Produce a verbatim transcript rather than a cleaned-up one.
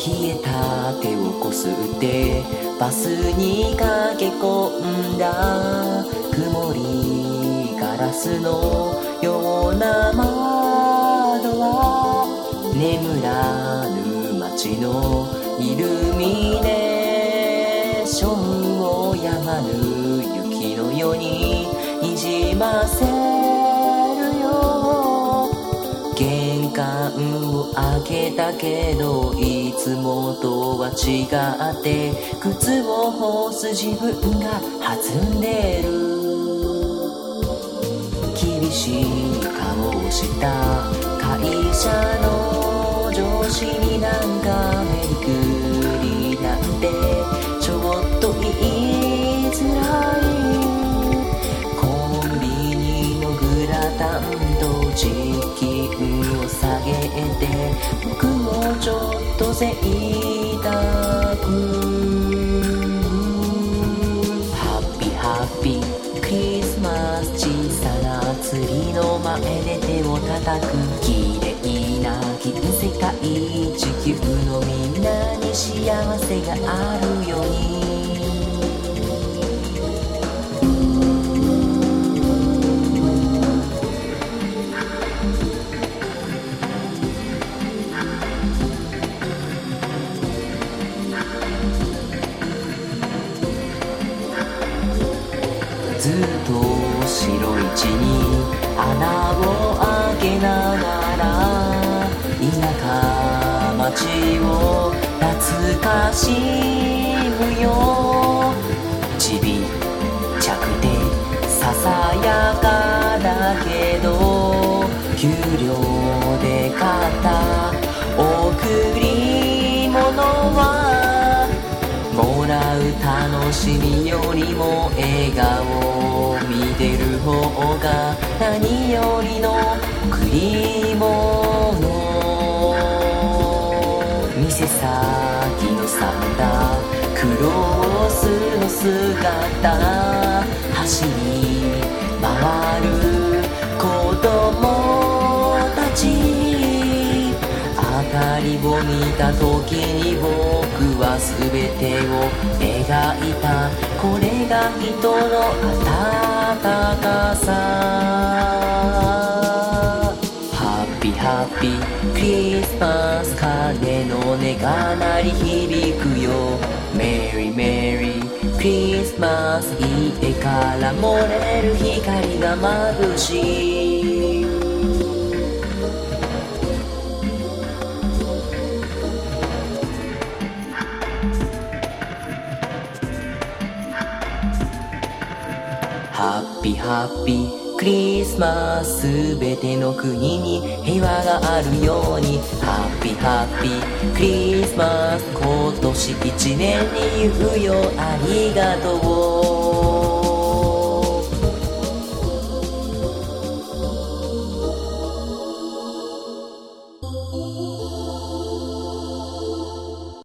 冷えた手をこすってバスに駆け込んだ。曇りガラスのような窓は眠らぬ街のイルミネーションを止まぬ雪のようににじませるよ。玄関を開けたけどいつもとは違って靴を干す自分が弾んでる。厳しい顔をした会社の上司になんかメリクリなんてちょっと言いづらい。コンビニのグラタンとチキンを下げて僕もちょっと贅沢。ハッピーハッピークリスマス。小さなツリーの前で手を叩く。綺麗な銀世界地球のみんなに幸せがあるように。ずっと白い地に穴を開けながら田舎町を懐かしむよ。ちびちゃくてささやかだけど給料で買った贈り物はもらう楽しみよりも笑顔を見てる方が何よりの贈り物。店先のサンタクロースの姿走り回る子供たち。明かりを見た時に僕は全てを描いた。これが人の温かさ。ハッピーハッピークリスマス。鐘の音が鳴り響くよ。メリーメリークリスマス。家から漏れる光が眩しい。ハッピーハッピークリスマス。すべての国に平和があるように。ハッピーハッピークリスマス。今年一年に言うよありがとう。